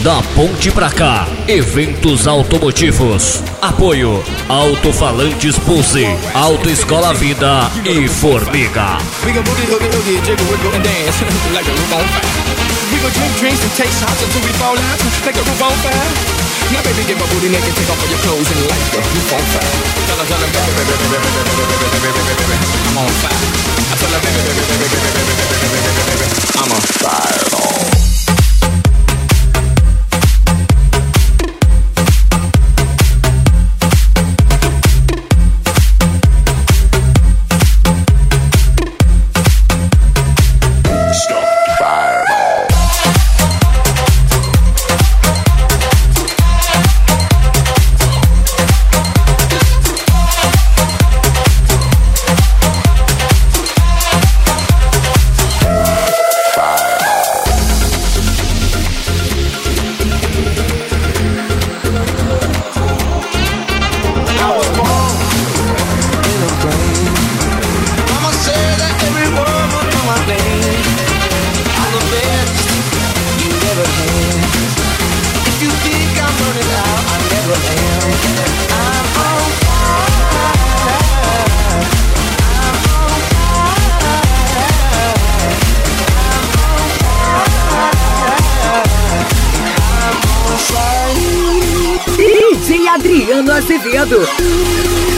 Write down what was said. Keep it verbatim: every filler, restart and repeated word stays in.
Da ponte pra cá, eventos automotivos. Apoio Alto-Falantes Pulse, Autoescola Vida e Formiga. We go boogie, hoogie, hoogie, jiggle, wiggle, and dance like a roof on fire. We go drink drinks and take shots until we fall out like a roof on fire. Now baby, get my booty naked, take off all your clothes and light the roof on fire. Tell her, tell her, baby, baby, baby, baby, baby, baby, baby, baby, I'm on fire. I tell her, baby, baby, baby, baby, baby, baby, baby, baby, I'm on fire. D J Adriano Azevedo.